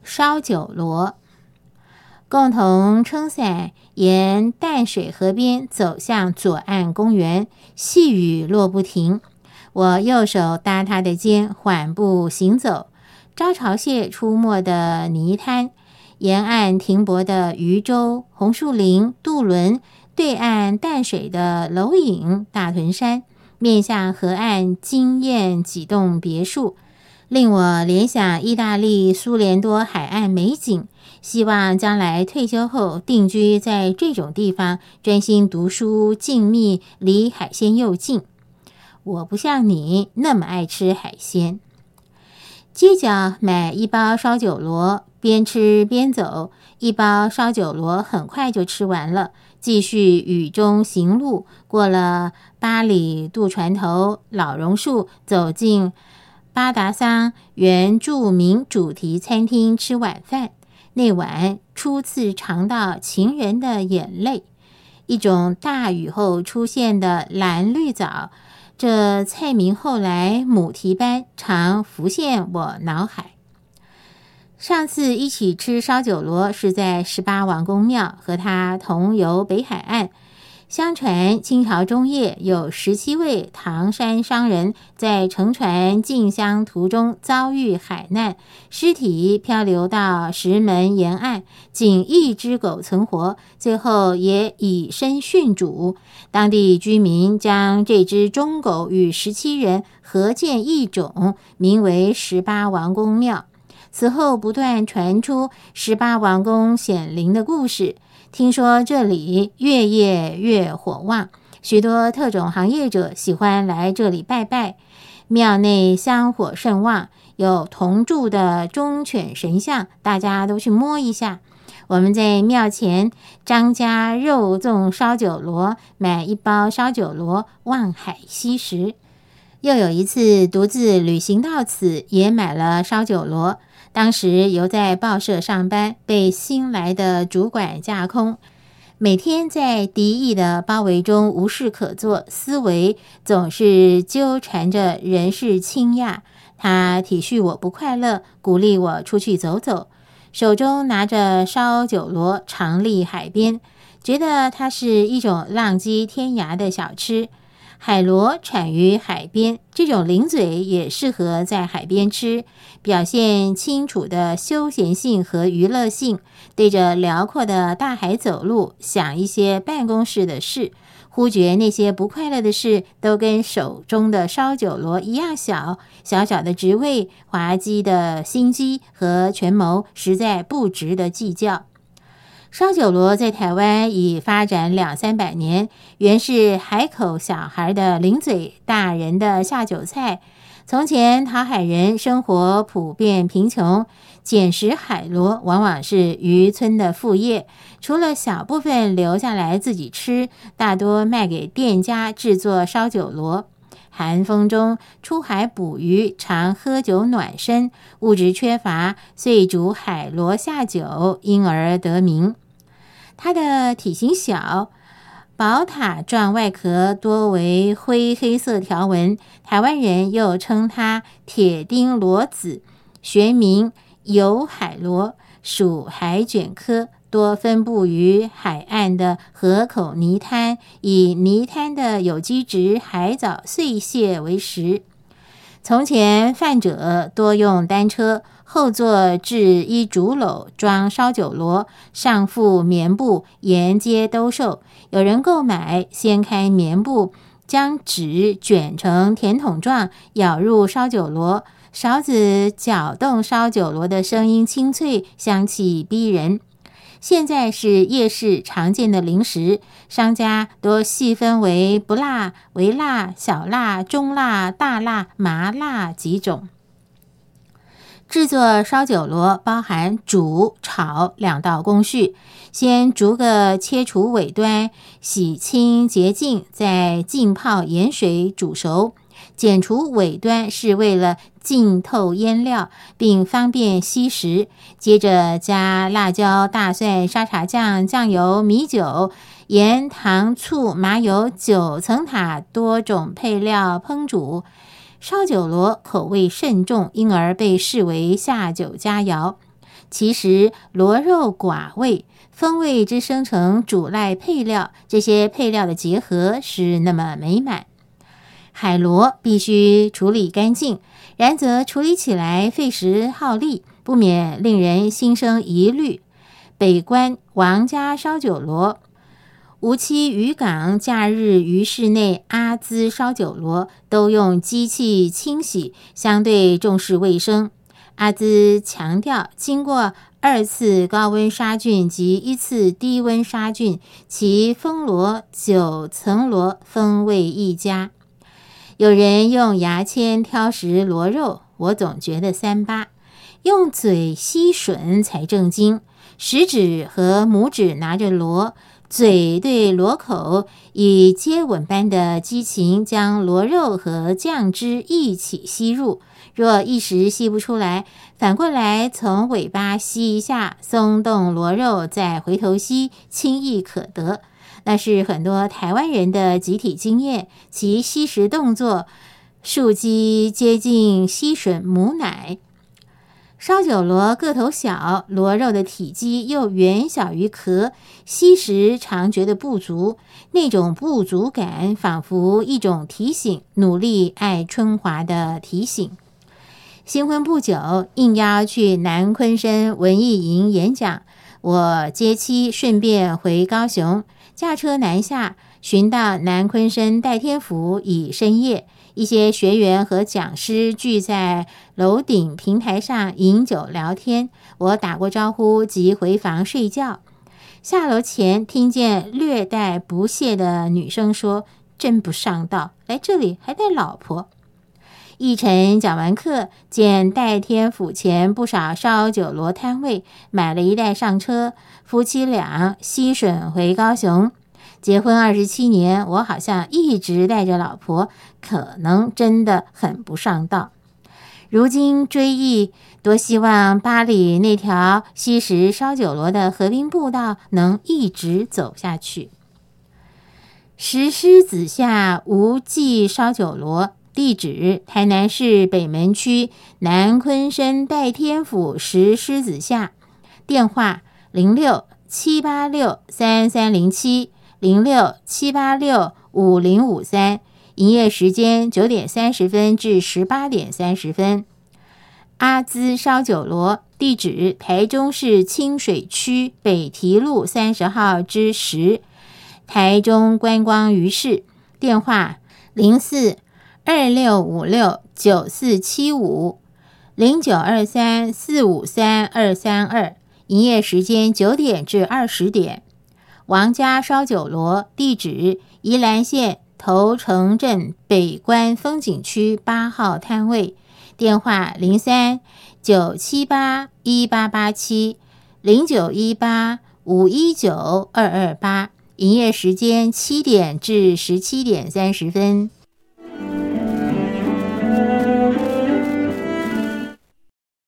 烧酒螺。共同撑伞沿淡水河边走向左岸公园，细雨落不停。我右手搭他的肩，缓步行走。招潮蟹出没的泥滩，沿岸停泊的渔舟、红树林、渡轮，对岸淡水的楼影、大屯山，面向河岸惊艳几栋别墅，令我联想意大利、苏联多海岸美景。希望将来退休后定居在这种地方，专心读书，静谧，离海鲜又近。我不像你那么爱吃海鲜。街角买一包烧酒螺，边吃边走，一包烧酒螺很快就吃完了。继续雨中行路，过了八里渡船头、老榕树，走进巴达桑原住民主题餐厅吃晚饭。那晚初次尝到情人的眼泪，一种大雨后出现的蓝绿藻，这菜名后来母题般常浮现我脑海。上次一起吃烧酒螺是在18王公庙，和他同游北海岸。相传清朝中叶有17位唐山商人在乘船进香途中遭遇海难，尸体漂流到石门沿岸，仅1只狗存活，最后也以身殉主。当地居民将这只忠狗与17人合建一种，名为18王公庙。此后不断传出18王公显灵的故事。听说这里越夜越火旺，许多特种行业者喜欢来这里拜拜。庙内香火甚旺，有铜铸的忠犬神像，大家都去摸一下。我们在庙前张家肉粽烧酒螺，买一包烧酒螺，望海吸食。又有一次独自旅行到此，也买了烧酒螺。当时犹在报社上班，被新来的主管架空，每天在敌意的包围中无事可做，思维总是纠缠着人事倾轧。他体恤我不快乐，鼓励我出去走走，手中拿着烧酒螺常立海边，觉得它是一种浪迹天涯的小吃。海螺产于海边，这种零嘴也适合在海边吃，表现清楚的休闲性和娱乐性。对着辽阔的大海走路，想一些办公室的事，忽觉那些不快乐的事都跟手中的烧酒螺一样小，小小的职位、滑稽的心机和权谋，实在不值得计较。烧酒螺在台湾已发展200-300年，原是海口小孩的零嘴，大人的下酒菜。从前讨海人生活普遍贫穷，捡拾海螺往往是渔村的副业，除了小部分留下来自己吃，大多卖给店家制作烧酒螺。寒风中出海捕鱼，常喝酒暖身，物质缺乏，遂煮海螺下酒，因而得名。它的体型小，宝塔状外壳多为灰黑色条纹，台湾人又称它铁钉螺子，学名油海螺，属海卷科，多分布于海岸的河口泥滩，以泥滩的有机质海藻碎屑为食。从前贩者多用单车，后座置一竹篓装烧酒螺，上附棉布，沿街兜售。有人购买，掀开棉布，将纸卷成甜筒状，舀入烧酒螺，勺子搅动烧酒螺的声音清脆，香气逼人。现在是夜市常见的零食，商家多细分为不辣、微辣、小辣、中辣、大辣、麻辣几种。制作烧酒螺包含煮、炒2道工序，先逐个切除尾端，洗清洁净，再浸泡盐水煮熟。剪除尾端是为了浸透腌料，并方便吸食。接着加辣椒、大蒜、沙茶酱、酱油、米酒、盐、糖、醋、麻油9层塔多种配料烹煮。烧酒螺口味甚重，因而被视为下酒佳肴。 其实螺肉寡味，风味之生成主赖配料，这些配料的结合是那么美满。海螺必须处理干净，然则处理起来费时耗力，不免令人心生疑虑。北关王家烧酒螺、无期渔港假日鱼市内阿兹烧酒螺都用机器清洗，相对重视卫生。阿兹强调，经过2次高温杀菌及1次低温杀菌，其风螺、9层螺风味愈佳。有人用牙签挑食螺肉，我总觉得三八；用嘴吸吮才正经。食指和拇指拿着螺，嘴对螺口，以接吻般的激情将螺肉和酱汁一起吸入。若一时吸不出来，反过来从尾巴吸一下，松动螺肉，再回头吸，轻易可得。那是很多台湾人的集体经验，其吸食动作触击接近吸吮母奶。烧酒螺个头小，螺肉的体积又远小于壳，吸食常觉得不足，那种不足感仿佛一种提醒，努力爱春华的提醒。新婚不久，应邀去南昆山文艺营演讲，我接妻顺便回高雄，驾车南下，寻到南昆山代天府已深夜，一些学员和讲师聚在楼顶平台上饮酒聊天，我打过招呼即回房睡觉。下楼前听见略带不屑的女生说：“真不上道，来这里还带老婆。”一晨讲完课，见代天府前不少烧酒螺摊位，买了一袋上车，夫妻俩吸吮回高雄。结婚27年，我好像一直带着老婆，可能真的很不上道。如今追忆，多希望巴黎那条吸食烧酒螺的河滨步道能一直走下去。石狮子下无忌烧酒螺，地址台南市北门区南昆山代天府石狮子下，电话06-786-3307 06-786-5053，营业时间9点30分至18点30分。阿兹烧酒螺，地址台中市清水区北堤路30号之10，台中观光鱼市，电话04-2656-9475 0923-453-232，营业时间9点至20点。王家烧酒螺，地址宜兰县头城镇北关风景区8号摊位，电话03-978-1887 0918-519-228，营业时间7点至17点30分。